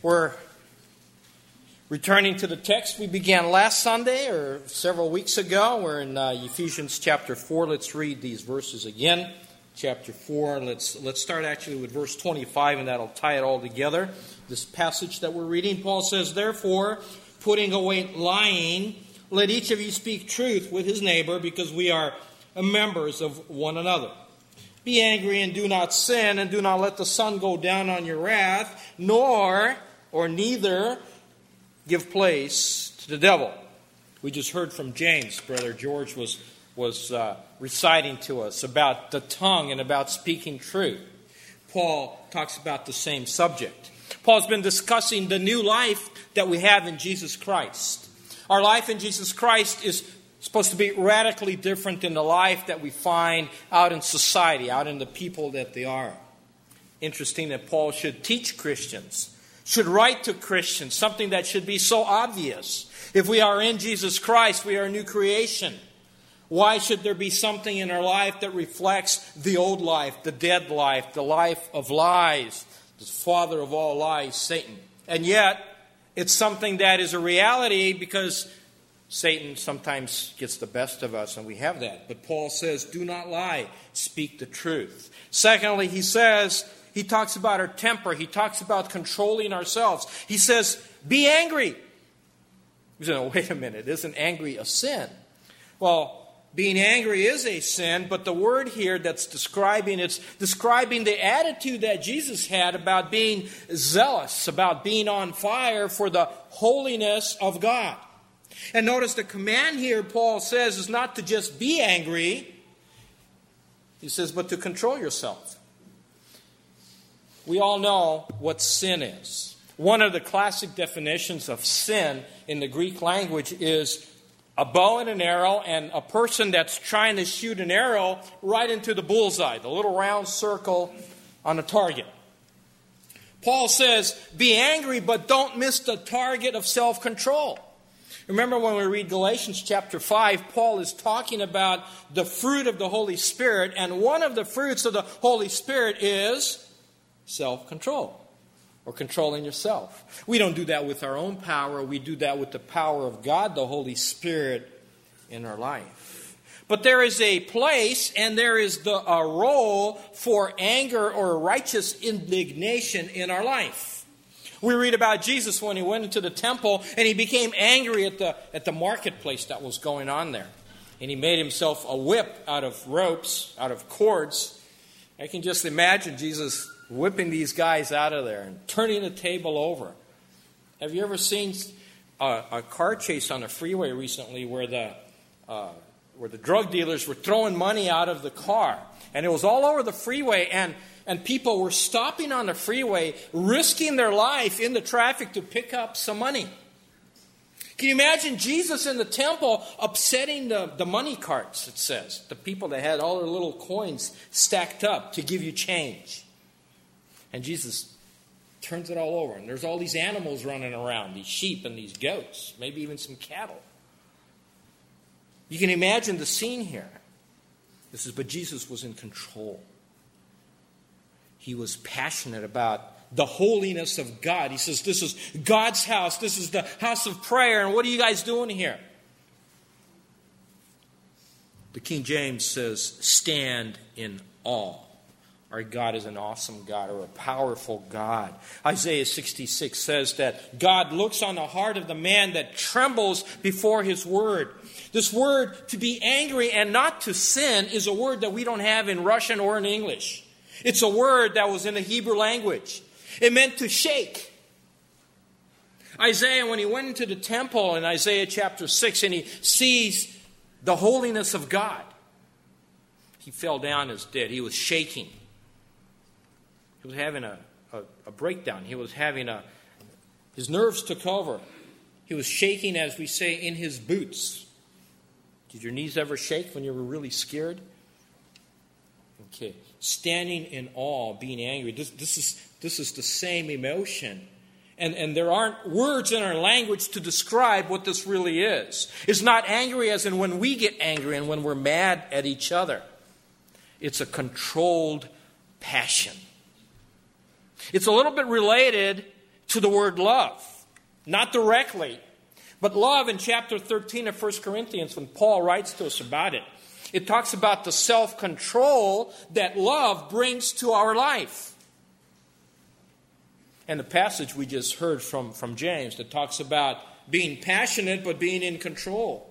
We're returning to the text we began last Sunday or several weeks ago. We're in Ephesians chapter 4. Let's read these verses again. Chapter 4. Let's start actually with verse 25, and that'll tie it all together. This passage that we're reading, Paul says, "Therefore, putting away lying, let each of you speak truth with his neighbor, because we are members of one another. Be angry and do not sin, and do not let the sun go down on your wrath, neither give place to the devil." We just heard from James. Brother George was reciting to us about the tongue and about speaking truth. Paul talks about the same subject. Paul's been discussing the new life that we have in Jesus Christ. Our life in Jesus Christ is supposed to be radically different than the life that we find out in society, out in the people that they are. Interesting that Paul should teach Christians, should write to Christians, something that should be so obvious. If we are in Jesus Christ, we are a new creation. Why should there be something in our life that reflects the old life, the dead life, the life of lies, the father of all lies, Satan? And yet, it's something that is a reality because Satan sometimes gets the best of us, and we have that. But Paul says, do not lie, speak the truth. Secondly, he talks about our temper. He talks about controlling ourselves. He says, be angry. You say, wait a minute, isn't angry a sin? Well, being angry is a sin, but the word here that's describing the attitude that Jesus had about being zealous, about being on fire for the holiness of God. And notice the command here, Paul says, is not to just be angry. He says, but to control yourself. We all know what sin is. One of the classic definitions of sin in the Greek language is a bow and an arrow, and a person that's trying to shoot an arrow right into the bullseye, the little round circle on a target. Paul says, be angry, but don't miss the target of self-control. Remember when we read Galatians chapter 5, Paul is talking about the fruit of the Holy Spirit, and one of the fruits of the Holy Spirit is self-control, or controlling yourself. We don't do that with our own power. We do that with the power of God, the Holy Spirit, in our life. But there is a place and there is a role for anger or righteous indignation in our life. We read about Jesus when he went into the temple and he became angry at the marketplace that was going on there. And he made himself a whip out of ropes, out of cords. I can just imagine Jesus whipping these guys out of there and turning the table over. Have you ever seen a car chase on a freeway recently where the drug dealers were throwing money out of the car? And it was all over the freeway, and people were stopping on the freeway, risking their life in the traffic to pick up some money. Can you imagine Jesus in the temple upsetting the money carts, it says, the people that had all their little coins stacked up to give you change? And Jesus turns it all over. And there's all these animals running around, these sheep and these goats, maybe even some cattle. You can imagine the scene here. But Jesus was in control. He was passionate about the holiness of God. He says, this is God's house. This is the house of prayer. And what are you guys doing here? The King James says, stand in awe. Our God is an awesome God, or a powerful God. Isaiah 66 says that God looks on the heart of the man that trembles before his word. This word, to be angry and not to sin, is a word that we don't have in Russian or in English. It's a word that was in the Hebrew language. It meant to shake. Isaiah, when he went into the temple in Isaiah chapter 6 and he sees the holiness of God, he fell down as dead. He was shaking. He was having a breakdown. He was having his nerves took over. He was shaking, as we say, in his boots. Did your knees ever shake when you were really scared? Okay. Standing in awe, being angry. This is the same emotion. And there aren't words in our language to describe what this really is. It's not angry as in when we get angry and when we're mad at each other. It's a controlled passion. It's a little bit related to the word love. Not directly, but love in chapter 13 of 1 Corinthians, when Paul writes to us about it, it talks about the self-control that love brings to our life. And the passage we just heard from James that talks about being passionate but being in control.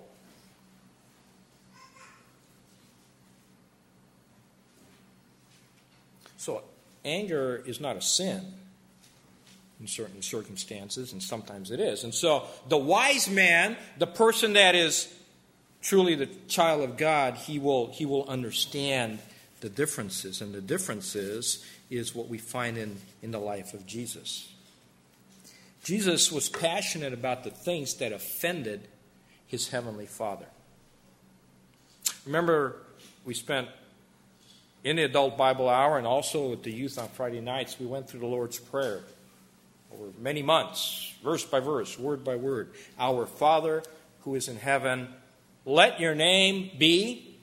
So anger is not a sin in certain circumstances, and sometimes it is. And so the wise man, the person that is truly the child of God, he will understand the differences. And the differences is what we find in the life of Jesus. Jesus was passionate about the things that offended his heavenly Father. Remember, we spent in the adult Bible hour and also with the youth on Friday nights, we went through the Lord's Prayer over many months, verse by verse, word by word. Our Father who is in heaven, let your name be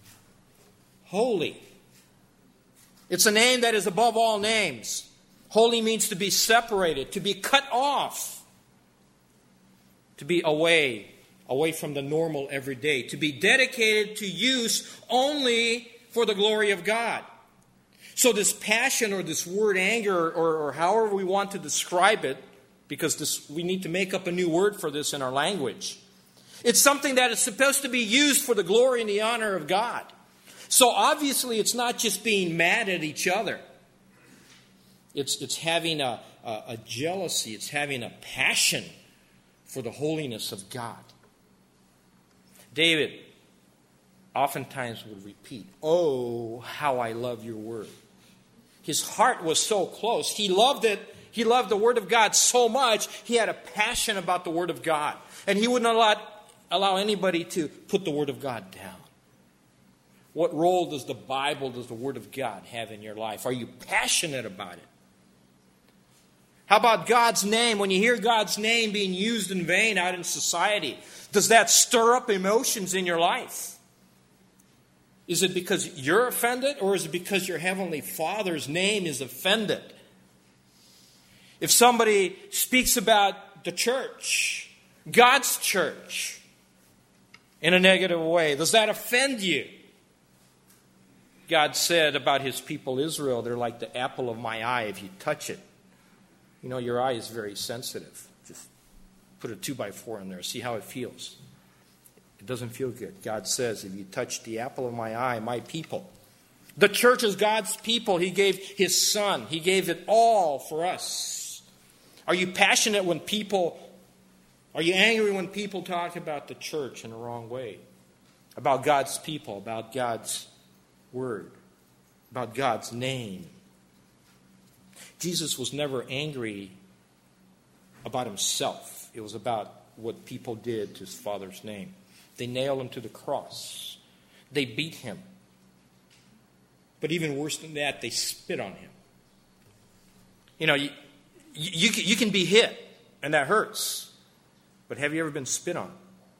holy. It's a name that is above all names. Holy means to be separated, to be cut off, to be away from the normal everyday, to be dedicated to use only for the glory of God. So this passion or this word anger or however we want to describe it, because we need to make up a new word for this in our language. It's something that is supposed to be used for the glory and the honor of God. So obviously it's not just being mad at each other. It's having a jealousy. It's having a passion for the holiness of God. David oftentimes would repeat, "Oh, how I love your word." His heart was so close. He loved it. He loved the word of God so much. He had a passion about the word of God. And he would not allow anybody to put the word of God down. What role does the Bible, does the word of God have in your life? Are you passionate about it? How about God's name? When you hear God's name being used in vain out in society, does that stir up emotions in your life? Is it because you're offended, or is it because your Heavenly Father's name is offended? If somebody speaks about the church, God's church, in a negative way, does that offend you? God said about his people Israel, they're like the apple of my eye if you touch it. You know, your eye is very sensitive. Just put a 2x4 in there, see how it feels. It doesn't feel good. God says, if you touch the apple of my eye, my people. The church is God's people. He gave his Son. He gave it all for us. Are you passionate when are you angry when people talk about the church in the wrong way? About God's people, about God's word, about God's name? Jesus was never angry about himself. It was about what people did to his Father's name. They nailed him to the cross. They beat him. But even worse than that, they spit on him. You know, you can be hit, and that hurts. But have you ever been spit on?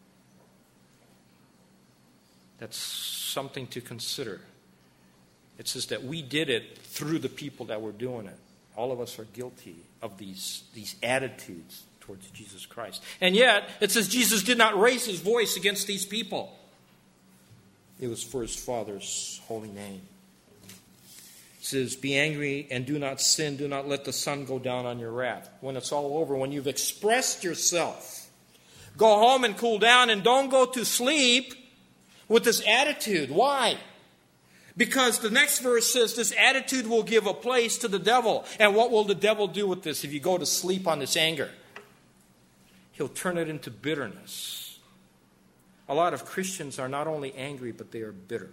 That's something to consider. It says that we did it through the people that were doing it. All of us are guilty of these attitudes towards Jesus Christ. And yet, it says Jesus did not raise his voice against these people. It was for his Father's holy name. It says, be angry and do not sin. Do not let the sun go down on your wrath. When it's all over, when you've expressed yourself, go home and cool down, and don't go to sleep with this attitude. Why? Because the next verse says this attitude will give a place to the devil. And what will the devil do with this if you go to sleep on this anger? He'll turn it into bitterness. A lot of Christians are not only angry, but they are bitter.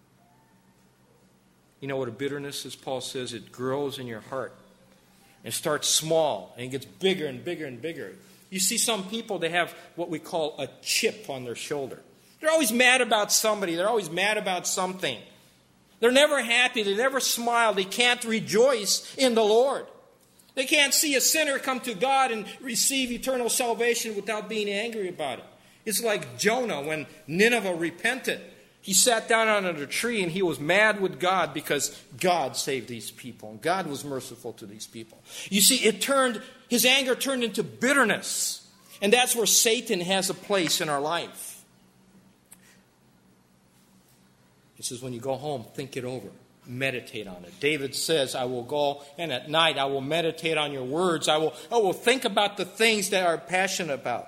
You know what a bitterness is? Paul says it grows in your heart. It starts small and it gets bigger and bigger and bigger. You see some people, they have what we call a chip on their shoulder. They're always mad about somebody. They're always mad about something. They're never happy. They never smile. They can't rejoice in the Lord. They can't see a sinner come to God and receive eternal salvation without being angry about it. It's like Jonah when Nineveh repented. He sat down under a tree and he was mad with God because God saved these people. And God was merciful to these people. You see, his anger turned into bitterness. And that's where Satan has a place in our life. He says, when you go home, think it over. Meditate on it. David says, I will go and at night I will meditate on your words. I will think about the things that I'm passionate about.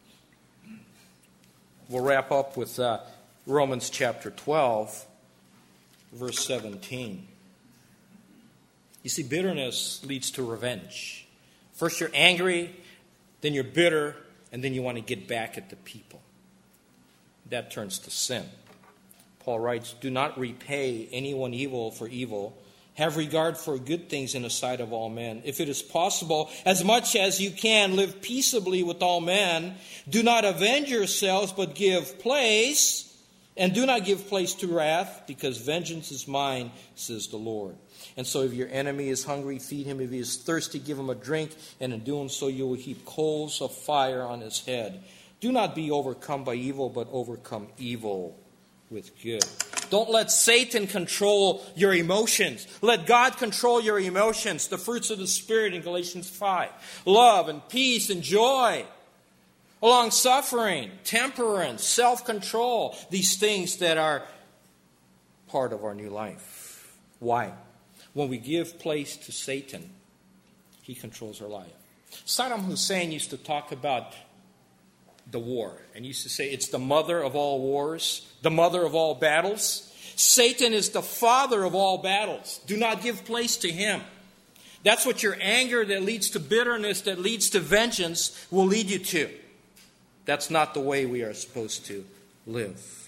We'll wrap up with Romans chapter 12, verse 17. You see, bitterness leads to revenge. First you're angry, then you're bitter, and then you want to get back at the people. That turns to sin. Paul writes, do not repay anyone evil for evil. Have regard for good things in the sight of all men. If it is possible, as much as you can, live peaceably with all men. Do not avenge yourselves, but give place. And do not give place to wrath, because vengeance is mine, says the Lord. And so if your enemy is hungry, feed him. If he is thirsty, give him a drink. And in doing so, you will heap coals of fire on his head. Do not be overcome by evil, but overcome evil with good. Don't let Satan control your emotions. Let God control your emotions. The fruits of the Spirit in Galatians 5. Love and peace and joy. Long-suffering, temperance, self-control. These things that are part of our new life. Why? When we give place to Satan, he controls our life. Saddam Hussein used to talk about the war. And used to say it's the mother of all wars, the mother of all battles. Satan is the father of all battles. Do not give place to him. That's what your anger that leads to bitterness, that leads to vengeance, will lead you to. That's not the way we are supposed to live.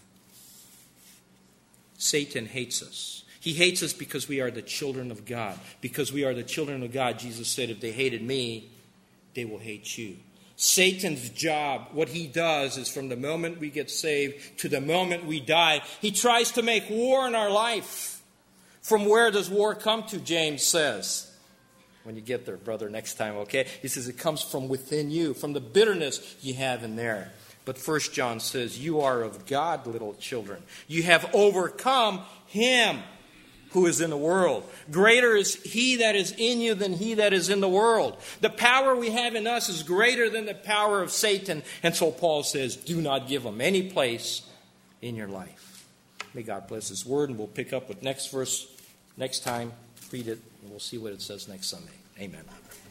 Satan hates us. He hates us because we are the children of God. Because we are the children of God, Jesus said, if they hated me, they will hate you. Satan's job, what he does is from the moment we get saved to the moment we die, he tries to make war in our life. From where does war come to, James says? When you get there, brother, next time, okay? He says it comes from within you, from the bitterness you have in there. But 1 John says, you are of God, little children. You have overcome him who is in the world. Greater is he that is in you than he that is in the world. The power we have in us is greater than the power of Satan. And so Paul says, do not give him any place in your life. May God bless his word, and we'll pick up with next verse next time. Read it, and we'll see what it says next Sunday. Amen.